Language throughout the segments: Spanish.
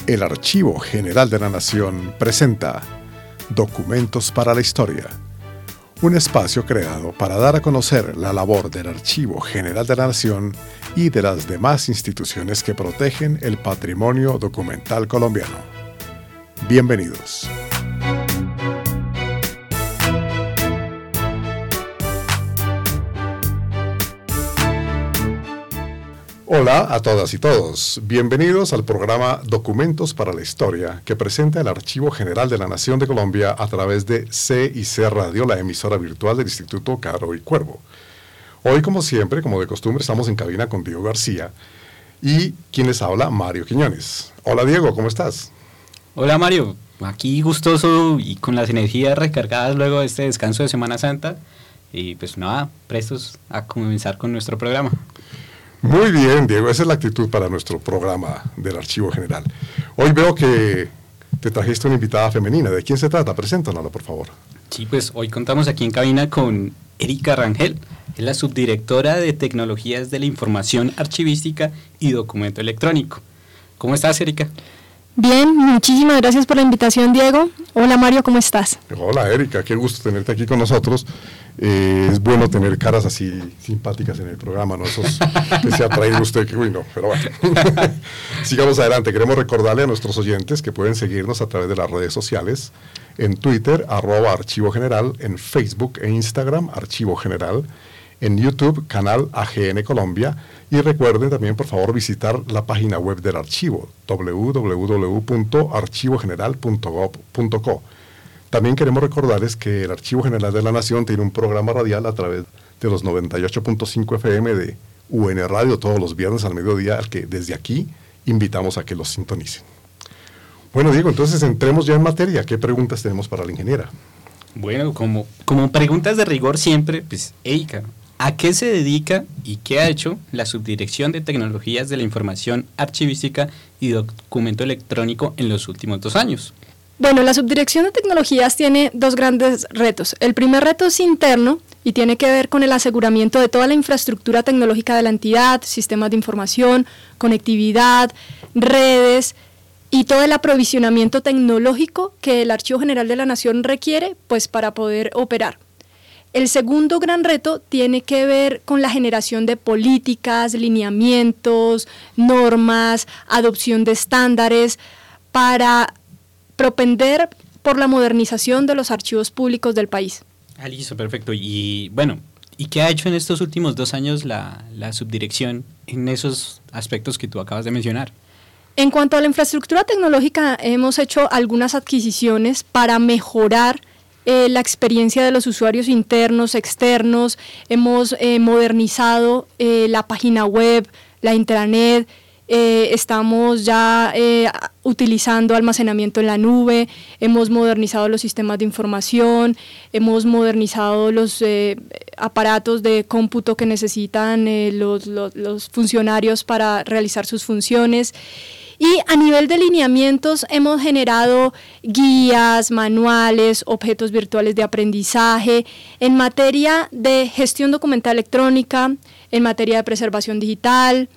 El Archivo General de la Nación presenta Documentos para la Historia, un espacio creado para dar a conocer la labor del Archivo General de la Nación y de las demás instituciones que protegen el patrimonio documental colombiano. Bienvenidos. Hola a todas y todos, bienvenidos al programa Documentos para la Historia que presenta el Archivo General de la Nación de Colombia a través de C+C Radio, la emisora virtual del Instituto Caro y Cuervo. Hoy, como siempre, como de costumbre, estamos en cabina con Diego García y quien les habla, Mario Quiñones. Hola Diego, ¿cómo estás? Hola Mario, aquí gustoso y con las energías recargadas luego de este descanso de Semana Santa y pues nada, prestos a comenzar con nuestro programa. Muy bien, Diego, esa es la actitud para nuestro programa del Archivo General. Hoy veo que te trajiste una invitada femenina. ¿De quién se trata? Preséntanosla, por favor. Sí, pues hoy contamos aquí en cabina con Erika Rangel, es la subdirectora de Tecnologías de la Información Archivística y Documento Electrónico. ¿Cómo estás, Erika? Bien, muchísimas gracias por la invitación, Diego. Hola Mario, ¿cómo estás? Hola Erika, qué gusto tenerte aquí con nosotros. Es bueno tener caras así simpáticas en el programa, ¿no? Esos que se ha traído usted, que uy no, pero bueno. Sigamos adelante. Queremos recordarle a nuestros oyentes que pueden seguirnos a través de las redes sociales, en Twitter, @Archivo General, en Facebook e Instagram, Archivo General, en YouTube, canal AGN Colombia, y recuerden también, por favor, visitar la página web del archivo, www.archivogeneral.gov.co. También queremos recordarles que el Archivo General de la Nación tiene un programa radial a través de los 98.5 FM de UN Radio todos los viernes al mediodía, al que desde aquí invitamos a que los sintonicen. Bueno, Diego, entonces entremos ya en materia. ¿Qué preguntas tenemos para la ingeniera? Bueno, como preguntas de rigor siempre, pues Erika, ¿a qué se dedica y qué ha hecho la Subdirección de Tecnologías de la Información Archivística y Documento Electrónico en los últimos 2 años? Bueno, la Subdirección de Tecnologías tiene 2 grandes retos. El primer reto es interno y tiene que ver con el aseguramiento de toda la infraestructura tecnológica de la entidad, sistemas de información, conectividad, redes y todo el aprovisionamiento tecnológico que el Archivo General de la Nación requiere, pues, para poder operar. El segundo gran reto tiene que ver con la generación de políticas, lineamientos, normas, adopción de estándares para propender por la modernización de los archivos públicos del país. Listo, perfecto. Y bueno, ¿y qué ha hecho en estos últimos 2 años la subdirección en esos aspectos que tú acabas de mencionar? En cuanto a la infraestructura tecnológica, hemos hecho algunas adquisiciones para mejorar la experiencia de los usuarios internos, externos. Hemos modernizado la página web, la intranet. Estamos ya utilizando almacenamiento en la nube, hemos modernizado los sistemas de información, hemos modernizado los aparatos de cómputo que necesitan los funcionarios para realizar sus funciones. Y a nivel de lineamientos hemos generado guías, manuales, objetos virtuales de aprendizaje en materia de gestión documental electrónica, en materia de preservación digital.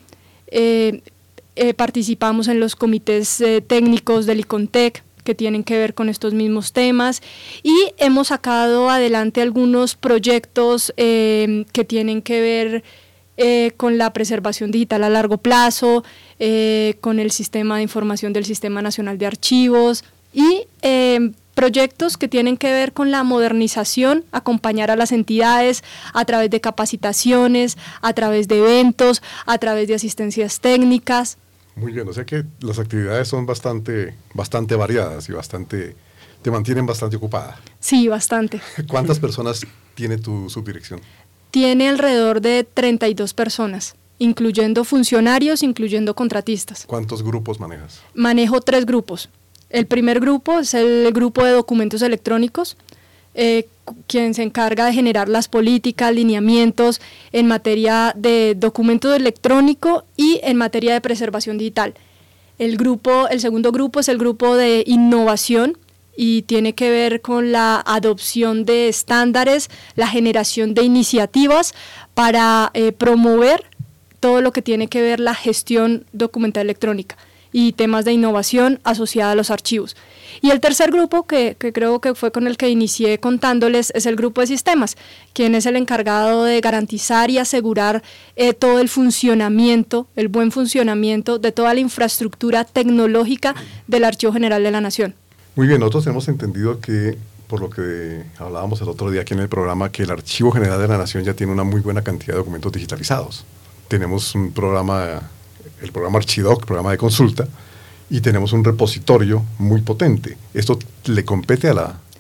Participamos en los comités técnicos del ICONTEC que tienen que ver con estos mismos temas y hemos sacado adelante algunos proyectos que tienen que ver con la preservación digital a largo plazo, con el sistema de información del Sistema Nacional de Archivos y proyectos que tienen que ver con la modernización, acompañar a las entidades a través de capacitaciones, a través de eventos, a través de asistencias técnicas. Muy bien, o sea que las actividades son bastante variadas y te mantienen bastante ocupada. Sí, bastante. ¿Cuántas personas tiene tu subdirección? Tiene alrededor de 32 personas, incluyendo funcionarios, incluyendo contratistas. ¿Cuántos grupos manejas? Manejo 3 grupos. El primer grupo es el grupo de documentos electrónicos, quien se encarga de generar las políticas, lineamientos en materia de documento electrónico y en materia de preservación digital. El segundo grupo es el grupo de innovación y tiene que ver con la adopción de estándares, la generación de iniciativas para promover todo lo que tiene que ver la gestión documental electrónica. y temas de innovación asociada a los archivos. Y el tercer grupo, que creo que fue con el que inicié contándoles, es el grupo de sistemas, quien es el encargado de garantizar y asegurar todo el funcionamiento, el buen funcionamiento de toda la infraestructura tecnológica del Archivo General de la Nación. Muy bien, nosotros hemos entendido que, por lo que hablábamos el otro día aquí en el programa, que el Archivo General de la Nación ya tiene una muy buena cantidad de documentos digitalizados. Tenemos un programa, el programa Archidoc, programa de consulta, y tenemos un repositorio muy potente. ¿Esto le compete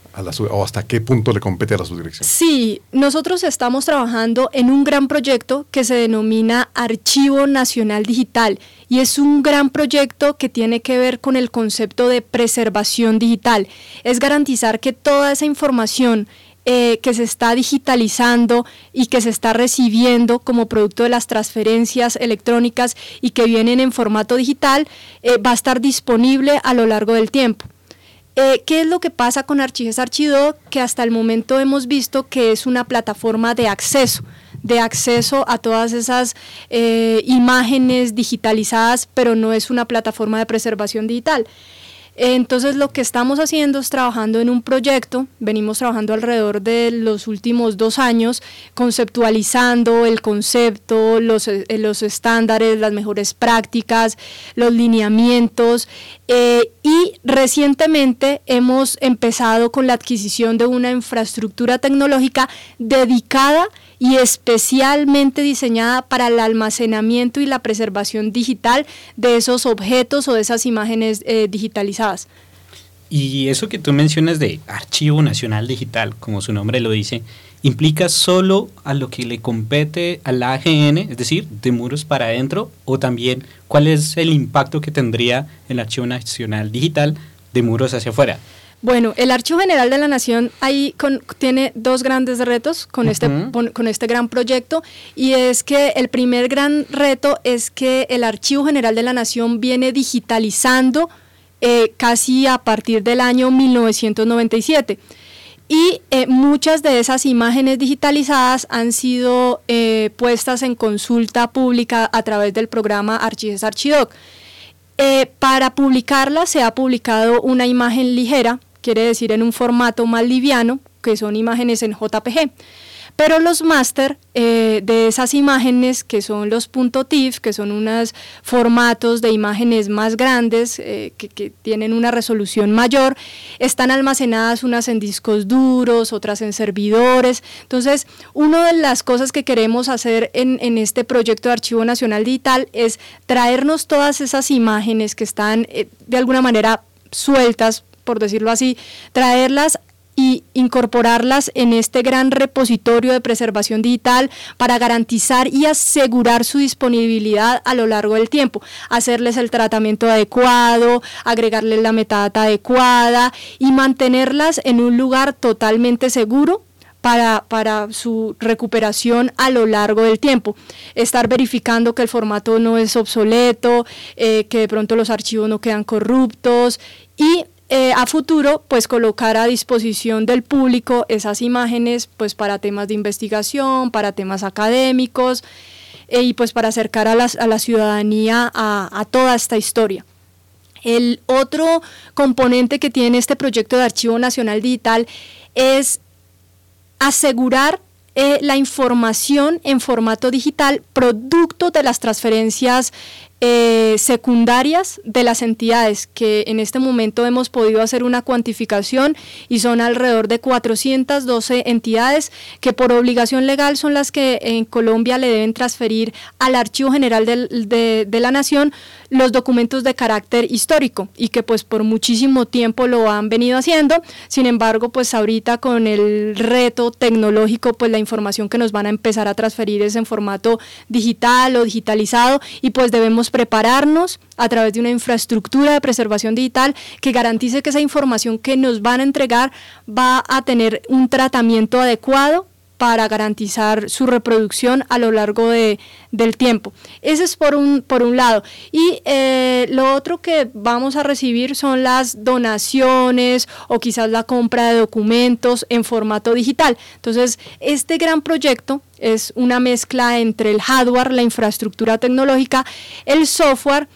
o hasta qué punto le compete a la subdirección? Sí, nosotros estamos trabajando en un gran proyecto que se denomina Archivo Nacional Digital, y es un gran proyecto que tiene que ver con el concepto de preservación digital. Es garantizar que toda esa información que se está digitalizando y que se está recibiendo como producto de las transferencias electrónicas y que vienen en formato digital, va a estar disponible a lo largo del tiempo. ¿Qué es lo que pasa con Archives Archidoc? Que hasta el momento hemos visto que es una plataforma de acceso a todas esas imágenes digitalizadas, pero no es una plataforma de preservación digital. Entonces lo que estamos haciendo es trabajando en un proyecto, venimos trabajando alrededor de los últimos 2 años, conceptualizando el concepto, los estándares, las mejores prácticas, los lineamientos, y recientemente hemos empezado con la adquisición de una infraestructura tecnológica dedicada y especialmente diseñada para el almacenamiento y la preservación digital de esos objetos o de esas imágenes digitalizadas. Y eso que tú mencionas de Archivo Nacional Digital, como su nombre lo dice, ¿implica solo a lo que le compete a la AGN, es decir, de muros para adentro, o también cuál es el impacto que tendría el Archivo Nacional Digital de muros hacia afuera? Bueno, el Archivo General de la Nación tiene 2 grandes retos con este gran proyecto, y es que el primer gran reto es que el Archivo General de la Nación viene digitalizando casi a partir del año 1997. Y muchas de esas imágenes digitalizadas han sido puestas en consulta pública a través del programa Archives Archidoc. Para publicarlas se ha publicado una imagen ligera, quiere decir en un formato más liviano, que son imágenes en JPG. Pero los máster de esas imágenes, que son los .tif, que son unos formatos de imágenes más grandes, que tienen una resolución mayor, están almacenadas unas en discos duros, otras en servidores. Entonces, una de las cosas que queremos hacer en este proyecto de Archivo Nacional Digital es traernos todas esas imágenes que están de alguna manera sueltas, por decirlo así, traerlas y incorporarlas en este gran repositorio de preservación digital para garantizar y asegurar su disponibilidad a lo largo del tiempo, hacerles el tratamiento adecuado, agregarles la metadata adecuada y mantenerlas en un lugar totalmente seguro para su recuperación a lo largo del tiempo. Estar verificando que el formato no es obsoleto, que de pronto los archivos no quedan corruptos y a futuro, pues colocar a disposición del público esas imágenes pues para temas de investigación, para temas académicos y pues para acercar a la ciudadanía a toda esta historia. El otro componente que tiene este proyecto de Archivo Nacional Digital es asegurar la información en formato digital producto de las transferencias secundarias de las entidades, que en este momento hemos podido hacer una cuantificación y son alrededor de 412 entidades que por obligación legal son las que en Colombia le deben transferir al Archivo General de la Nación los documentos de carácter histórico y que pues por muchísimo tiempo lo han venido haciendo. Sin embargo, pues ahorita con el reto tecnológico, pues la información que nos van a empezar a transferir es en formato digital o digitalizado y pues debemos prepararnos a través de una infraestructura de preservación digital que garantice que esa información que nos van a entregar va a tener un tratamiento adecuado para garantizar su reproducción a lo largo del tiempo. Ese es por un lado. Y lo otro que vamos a recibir son las donaciones o quizás la compra de documentos en formato digital. Entonces, este gran proyecto es una mezcla entre el hardware, la infraestructura tecnológica, el software,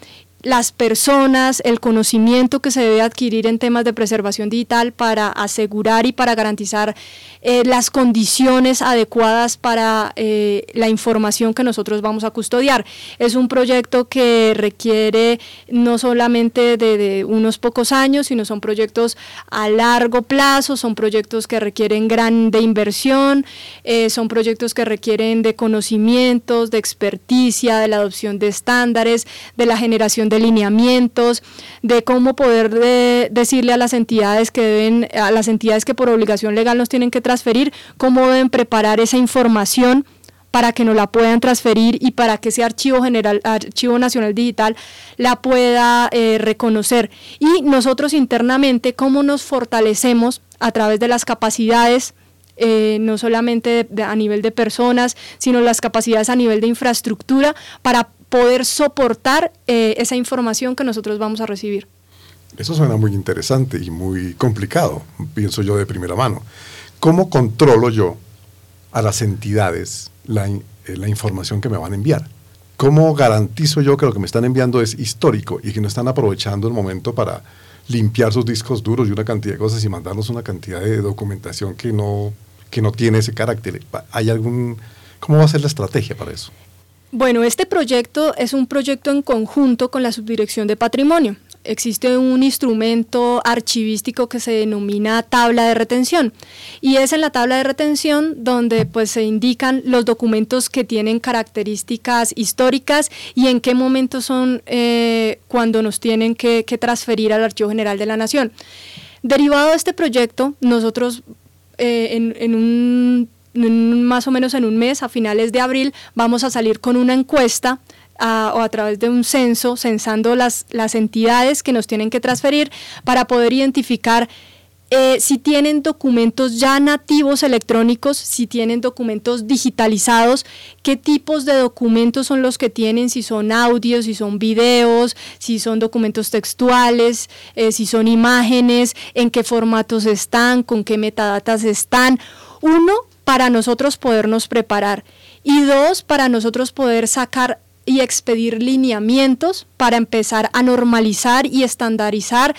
las personas, el conocimiento que se debe adquirir en temas de preservación digital para asegurar y para garantizar las condiciones adecuadas para la información que nosotros vamos a custodiar. Es un proyecto que requiere no solamente de unos pocos años, sino son proyectos a largo plazo, son proyectos que requieren grande inversión, son proyectos que requieren de conocimientos, de experticia, de la adopción de estándares, de la generación de lineamientos, de cómo poder decirle a las entidades que por obligación legal nos tienen que transferir, cómo deben preparar esa información para que nos la puedan transferir y para que ese Archivo Nacional Digital la pueda reconocer. Y nosotros internamente, cómo nos fortalecemos a través de las capacidades, no solamente a nivel de personas, sino las capacidades a nivel de infraestructura para poder soportar esa información que nosotros vamos a recibir. Eso suena muy interesante y muy complicado, pienso yo de primera mano. ¿Cómo controlo yo a las entidades la información que me van a enviar? ¿Cómo garantizo yo que lo que me están enviando es histórico y que no están aprovechando el momento para limpiar sus discos duros y una cantidad de cosas y mandarnos una cantidad de documentación que no tiene ese carácter? ¿Cómo va a ser la estrategia para eso? Bueno, este proyecto es un proyecto en conjunto con la Subdirección de Patrimonio. Existe un instrumento archivístico que se denomina tabla de retención, y es en la tabla de retención donde pues se indican los documentos que tienen características históricas y en qué momento son cuando nos tienen que transferir al Archivo General de la Nación. Derivado de este proyecto, nosotros más o menos en un mes, a finales de abril, vamos a salir con una encuesta o a través de un censo, censando las entidades que nos tienen que transferir para poder identificar si tienen documentos ya nativos electrónicos, si tienen documentos digitalizados, qué tipos de documentos son los que tienen, si son audios, si son videos, si son documentos textuales, si son imágenes, en qué formatos están, con qué metadatas están. Uno, para nosotros podernos preparar, y dos, para nosotros poder sacar y expedir lineamientos para empezar a normalizar y estandarizar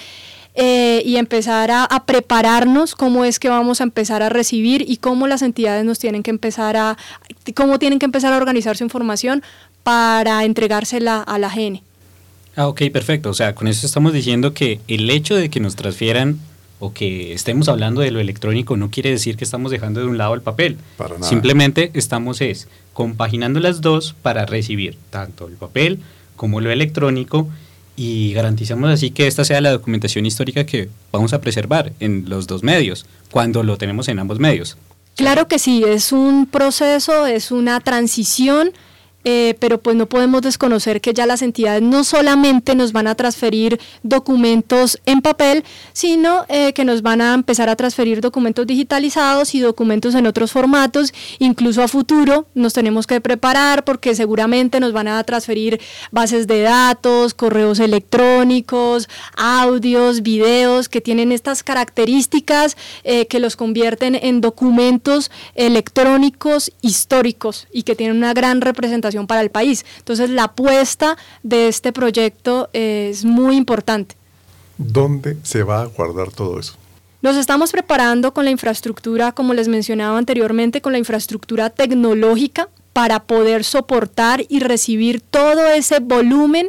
y empezar a prepararnos cómo es que vamos a empezar a recibir y cómo las entidades nos tienen que empezar a organizar su información para entregársela a la GN. Ok, perfecto. O sea, con eso estamos diciendo que el hecho de que nos transfieran o que estemos hablando de lo electrónico no quiere decir que estamos dejando de un lado el papel. Para nada. Simplemente estamos compaginando las dos para recibir tanto el papel como lo electrónico, y garantizamos así que esta sea la documentación histórica que vamos a preservar en los dos medios, cuando lo tenemos en ambos medios. Claro que sí, es un proceso, es una transición, pero pues no podemos desconocer que ya las entidades no solamente nos van a transferir documentos en papel, sino que nos van a empezar a transferir documentos digitalizados y documentos en otros formatos. Incluso a futuro nos tenemos que preparar porque seguramente nos van a transferir bases de datos, correos electrónicos, audios, videos que tienen estas características que los convierten en documentos electrónicos históricos y que tienen una gran representación para el país. Entonces la apuesta de este proyecto es muy importante. ¿Dónde se va a guardar todo eso? Nos estamos preparando con la infraestructura, como les mencionaba anteriormente, con la infraestructura tecnológica para poder soportar y recibir todo ese volumen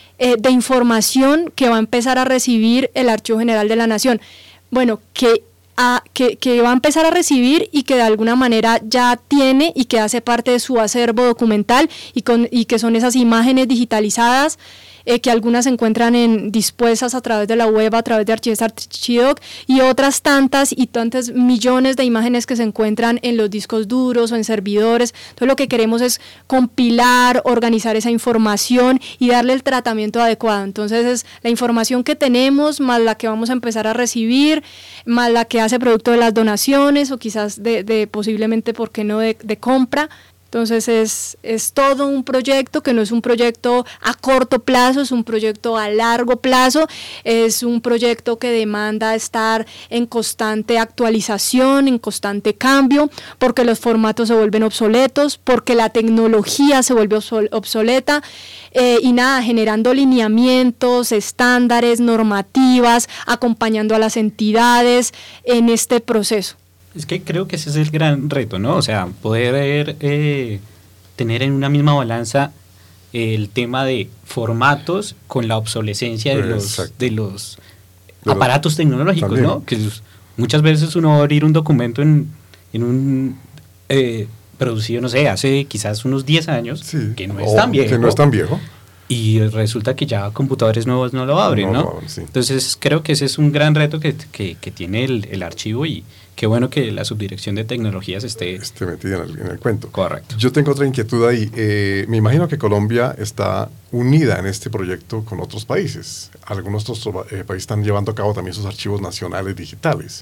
de información que va a empezar a recibir el Archivo General de la Nación. Bueno, que va a empezar a recibir y que de alguna manera ya tiene y que hace parte de su acervo documental y que son esas imágenes digitalizadas que algunas se encuentran dispuestas a través de la web, a través de Archidoc, y otras tantas y tantas millones de imágenes que se encuentran en los discos duros o en servidores. Entonces lo que queremos es compilar, organizar esa información y darle el tratamiento adecuado. Entonces es la información que tenemos, más la que vamos a empezar a recibir, más la que hace producto de las donaciones o quizás de posiblemente, ¿por qué no?, de compra. Entonces es todo un proyecto que no es un proyecto a corto plazo, es un proyecto a largo plazo, es un proyecto que demanda estar en constante actualización, en constante cambio, porque los formatos se vuelven obsoletos, porque la tecnología se vuelve obsoleta, y nada, generando lineamientos, estándares, normativas, acompañando a las entidades en este proceso. Es que creo que ese es el gran reto, ¿no? O sea, poder tener en una misma balanza el tema de formatos con la obsolescencia de los aparatos tecnológicos, también, ¿no? Que muchas veces uno va a abrir un documento en un producido, no sé, hace quizás unos 10 años, sí, que no es tan viejo. Que no es tan viejo. Y resulta que ya computadores nuevos no lo abren, ¿no? Sí. Entonces creo que ese es un gran reto que tiene el archivo, y qué bueno que la Subdirección de Tecnologías esté metida en el cuento. Correcto. Yo tengo otra inquietud ahí. Me imagino que Colombia está unida en este proyecto con otros países. Algunos otros países están llevando a cabo también sus archivos nacionales digitales.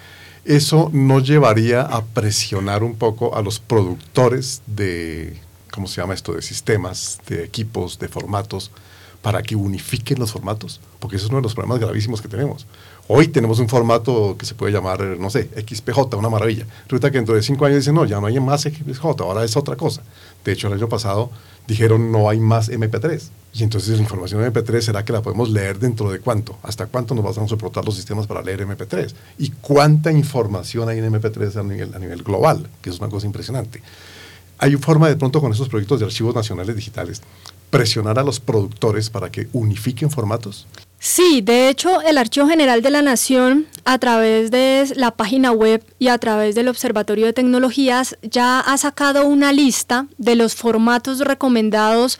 ¿Eso no llevaría a presionar un poco a los productores de, ¿cómo se llama esto?, de sistemas, de equipos, de formatos, para que unifiquen los formatos? Porque eso es uno de los problemas gravísimos que tenemos. Hoy tenemos un formato que se puede llamar, no sé, XPJ, una maravilla. Resulta que dentro de 5 años dicen, no, ya no hay más XPJ, ahora es otra cosa. De hecho, el año pasado dijeron, no hay más MP3. Y entonces la información de MP3, ¿será que la podemos leer dentro de cuánto? ¿Hasta cuánto nos van a soportar los sistemas para leer MP3? ¿Y cuánta información hay en MP3 a nivel global? Que es una cosa impresionante. ¿Hay forma de pronto con esos proyectos de archivos nacionales digitales presionar a los productores para que unifiquen formatos? Sí, de hecho el Archivo General de la Nación, a través de la página web y a través del Observatorio de Tecnologías, ya ha sacado una lista de los formatos recomendados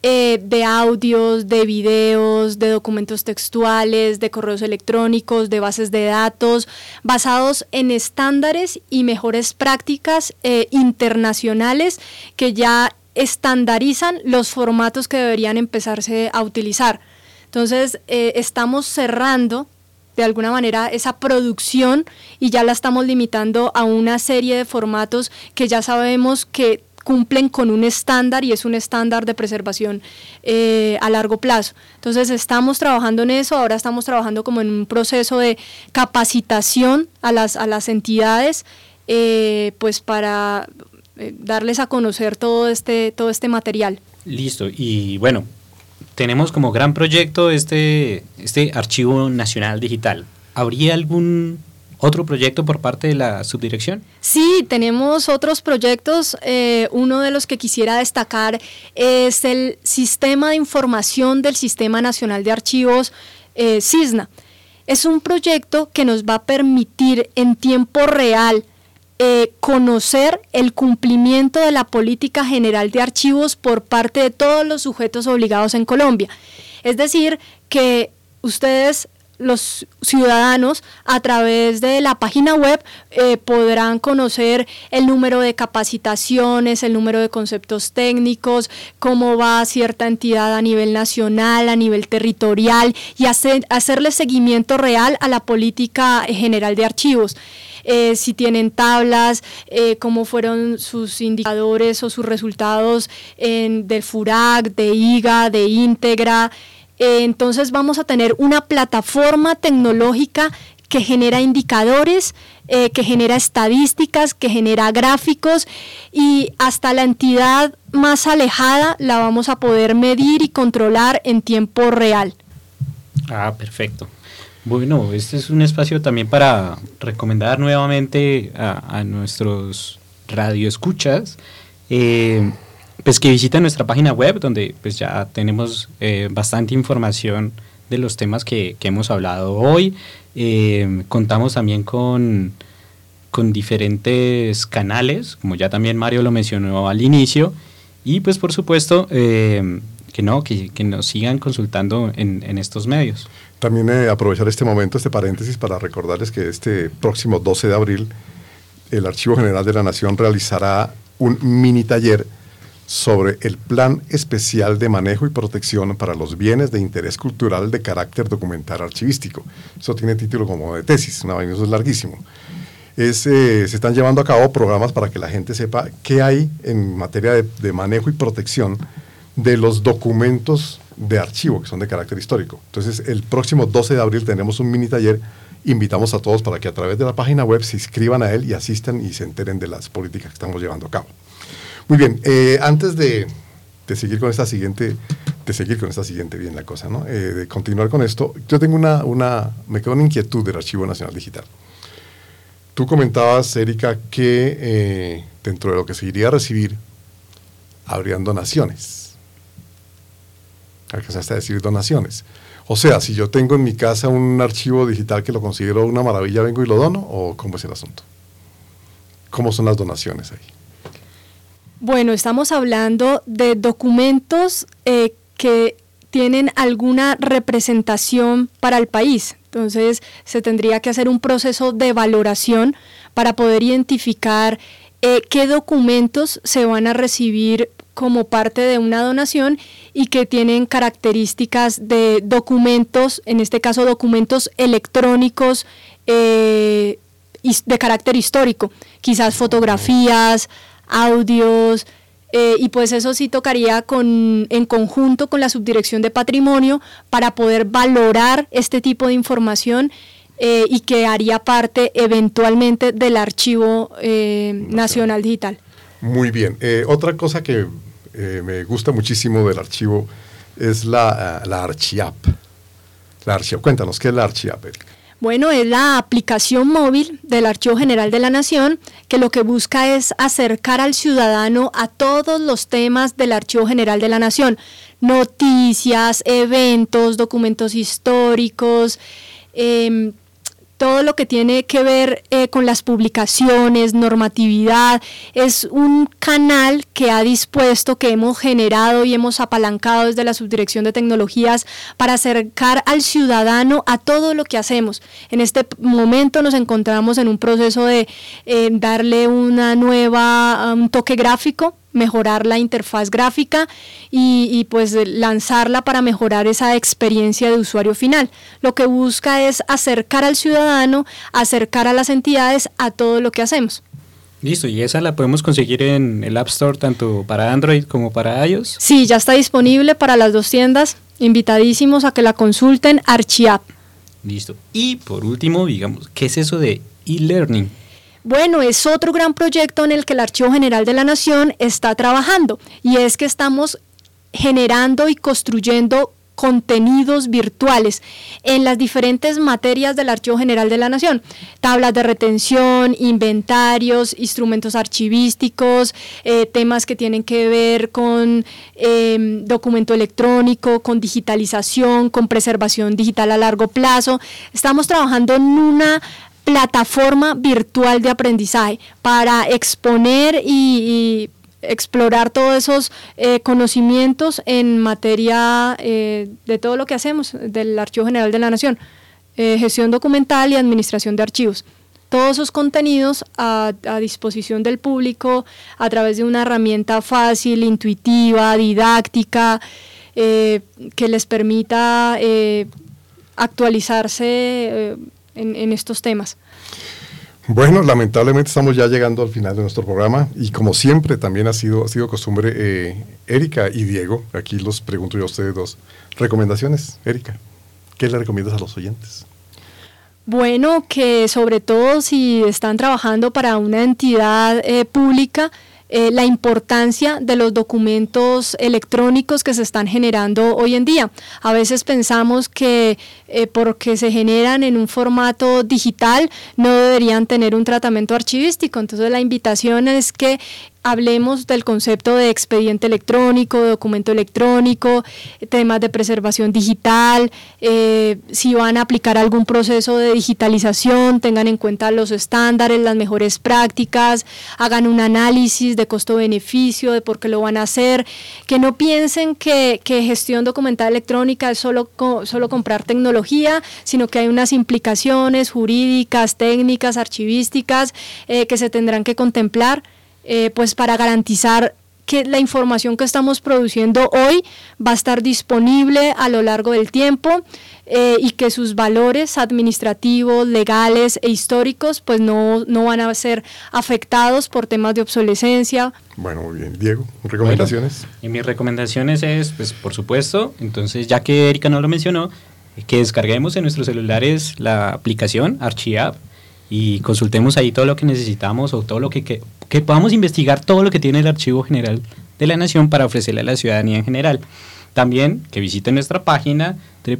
de audios, de videos, de documentos textuales, de correos electrónicos, de bases de datos, basados en estándares y mejores prácticas internacionales que ya estandarizan los formatos que deberían empezarse a utilizar. Entonces, estamos cerrando de alguna manera esa producción y ya la estamos limitando a una serie de formatos que ya sabemos que cumplen con un estándar, y es un estándar de preservación a largo plazo. Entonces estamos trabajando en eso. Ahora estamos trabajando como en un proceso de capacitación a las entidades, pues para darles a conocer todo este material. Listo, y bueno, tenemos como gran proyecto este Archivo Nacional Digital. ¿Habría algún otro proyecto por parte de la subdirección? Sí, tenemos otros proyectos. Uno de los que quisiera destacar es el Sistema de Información del Sistema Nacional de Archivos, SISNA. Es un proyecto que nos va a permitir en tiempo real conocer el cumplimiento de la política general de archivos por parte de todos los sujetos obligados en Colombia. Es decir, que ustedes, los ciudadanos, a través de la página web podrán conocer el número de capacitaciones, el número de conceptos técnicos, cómo va cierta entidad a nivel nacional, a nivel territorial, y hacerle seguimiento real a la política general de archivos. Si tienen tablas, cómo fueron sus indicadores o sus resultados del FURAC, de IGA, de Íntegra. Entonces vamos a tener una plataforma tecnológica que genera indicadores, que genera estadísticas, que genera gráficos, y hasta la entidad más alejada la vamos a poder medir y controlar en tiempo real. Ah, perfecto. Bueno, este es un espacio también para recomendar nuevamente a nuestros radioescuchas, pues que visiten nuestra página web, donde pues ya tenemos bastante información de los temas que hemos hablado hoy. Contamos también con diferentes canales, como ya también Mario lo mencionó al inicio, y pues por supuesto que nos sigan consultando en estos medios. También aprovechar este momento, este paréntesis, para recordarles que este próximo 12 de abril el Archivo General de la Nación realizará un mini taller sobre el Plan Especial de Manejo y Protección para los Bienes de Interés Cultural de Carácter Documental Archivístico. Eso tiene título como de tesis, eso es larguísimo. se están llevando a cabo programas para que la gente sepa qué hay en materia de manejo y protección de los documentos de archivo, que son de carácter histórico. Entonces, el próximo 12 de abril tenemos un mini taller. Invitamos a todos para que a través de la página web se inscriban a él y asistan y se enteren de las políticas que estamos llevando a cabo. Muy bien, antes de seguir con esta siguiente, bien la cosa, ¿no? De continuar con esto, yo tengo me quedó una inquietud del Archivo Nacional Digital. Tú comentabas, Erika, que dentro de lo que se iría a recibir, habrían donaciones. Alcanzaste a decir donaciones. O sea, si yo tengo en mi casa un archivo digital que lo considero una maravilla, ¿vengo y lo dono? ¿O cómo es el asunto? ¿Cómo son las donaciones ahí? Bueno, estamos hablando de documentos que tienen alguna representación para el país. Entonces, se tendría que hacer un proceso de valoración para poder identificar qué documentos se van a recibir como parte de una donación y que tienen características de documentos, en este caso documentos electrónicos de carácter histórico, quizás fotografías, audios, y pues eso sí tocaría en conjunto con la Subdirección de Patrimonio para poder valorar este tipo de información y que haría parte eventualmente del Archivo Nacional Digital. Muy bien. Otra cosa que me gusta muchísimo del archivo es la Archiapp. Cuéntanos, ¿qué es la Archiapp, Erika? Bueno, es la aplicación móvil del Archivo General de la Nación que lo que busca es acercar al ciudadano a todos los temas del Archivo General de la Nación, noticias, eventos, documentos históricos, todo lo que tiene que ver con las publicaciones, normatividad. Es un canal que ha dispuesto, que hemos generado y hemos apalancado desde la Subdirección de Tecnologías para acercar al ciudadano a todo lo que hacemos. En este momento nos encontramos en un proceso de darle un toque gráfico, mejorar la interfaz gráfica y pues lanzarla para mejorar esa experiencia de usuario final. Lo que busca es acercar al ciudadano, acercar a las entidades a todo lo que hacemos. Listo, ¿y esa la podemos conseguir en el App Store tanto para Android como para iOS? Sí, ya está disponible para las dos tiendas, invitadísimos a que la consulten, Archiapp. Listo, y por último, digamos, ¿qué es eso de e-learning? Bueno, es otro gran proyecto en el que el Archivo General de la Nación está trabajando, y es que estamos generando y construyendo contenidos virtuales en las diferentes materias del Archivo General de la Nación, tablas de retención, inventarios, instrumentos archivísticos, temas que tienen que ver con documento electrónico, con digitalización, con preservación digital a largo plazo. Estamos trabajando en una plataforma virtual de aprendizaje para exponer y explorar todos esos conocimientos en materia de todo lo que hacemos del Archivo General de la Nación, gestión documental y administración de archivos. Todos esos contenidos a disposición del público a través de una herramienta fácil, intuitiva, didáctica, que les permita actualizarse en estos temas. Bueno, lamentablemente estamos ya llegando al final de nuestro programa y como siempre también ha sido costumbre, Erika y Diego, aquí los pregunto yo a ustedes dos, recomendaciones. Erika, ¿qué le recomiendas a los oyentes? Bueno, que sobre todo si están trabajando para una entidad pública, la importancia de los documentos electrónicos que se están generando hoy en día. A veces pensamos que porque se generan en un formato digital no deberían tener un tratamiento archivístico. Entonces la invitación es que hablemos del concepto de expediente electrónico, de documento electrónico, temas de preservación digital, si van a aplicar algún proceso de digitalización, tengan en cuenta los estándares, las mejores prácticas, hagan un análisis de costo-beneficio, de por qué lo van a hacer, que no piensen que gestión documental electrónica es solo comprar tecnología, sino que hay unas implicaciones jurídicas, técnicas, archivísticas que se tendrán que contemplar, pues para garantizar que la información que estamos produciendo hoy va a estar disponible a lo largo del tiempo y que sus valores administrativos, legales e históricos pues no van a ser afectados por temas de obsolescencia. Bueno, muy bien. Diego, ¿recomendaciones? Bueno, y mis recomendaciones es, pues por supuesto, entonces ya que Erika no lo mencionó, que descarguemos en nuestros celulares la aplicación ArchiApp y consultemos ahí todo lo que necesitamos o todo lo que podamos investigar, todo lo que tiene el Archivo General de la Nación para ofrecerle a la ciudadanía en general. También que visiten nuestra página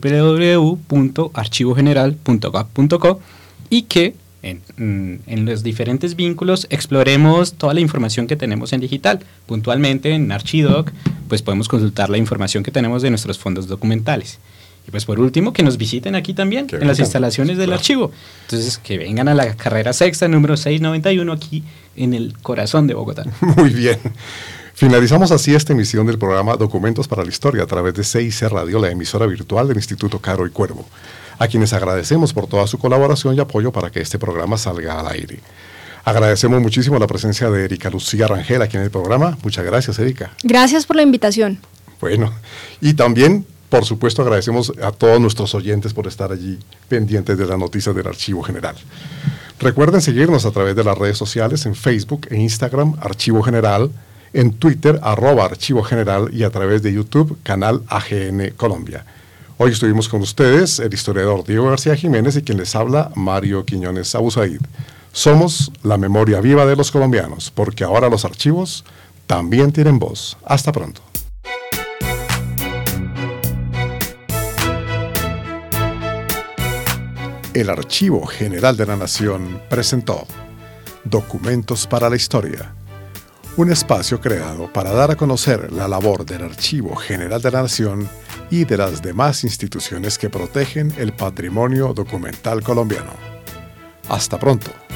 www.archivogeneral.gov.co y que en los diferentes vínculos exploremos toda la información que tenemos en digital. Puntualmente en Archidoc pues podemos consultar la información que tenemos de nuestros fondos documentales. Y pues por último, que nos visiten aquí también, en las instalaciones del archivo. Entonces, que vengan a la carrera sexta, número 691, aquí en el corazón de Bogotá. Muy bien. Finalizamos así esta emisión del programa Documentos para la Historia a través de CIC Radio, la emisora virtual del Instituto Caro y Cuervo, a quienes agradecemos por toda su colaboración y apoyo para que este programa salga al aire. Agradecemos muchísimo la presencia de Erika Lucía Rangel aquí en el programa. Muchas gracias, Erika. Gracias por la invitación. Bueno, y también, por supuesto, agradecemos a todos nuestros oyentes por estar allí pendientes de las noticias del Archivo General. Recuerden seguirnos a través de las redes sociales en Facebook e Instagram, Archivo General, en Twitter, @Archivo General y a través de YouTube, canal AGN Colombia. Hoy estuvimos con ustedes el historiador Diego García Jiménez y quien les habla, Mario Quiñones Abusaid. Somos la memoria viva de los colombianos, porque ahora los archivos también tienen voz. Hasta pronto. El Archivo General de la Nación presentó Documentos para la Historia, un espacio creado para dar a conocer la labor del Archivo General de la Nación y de las demás instituciones que protegen el patrimonio documental colombiano. Hasta pronto.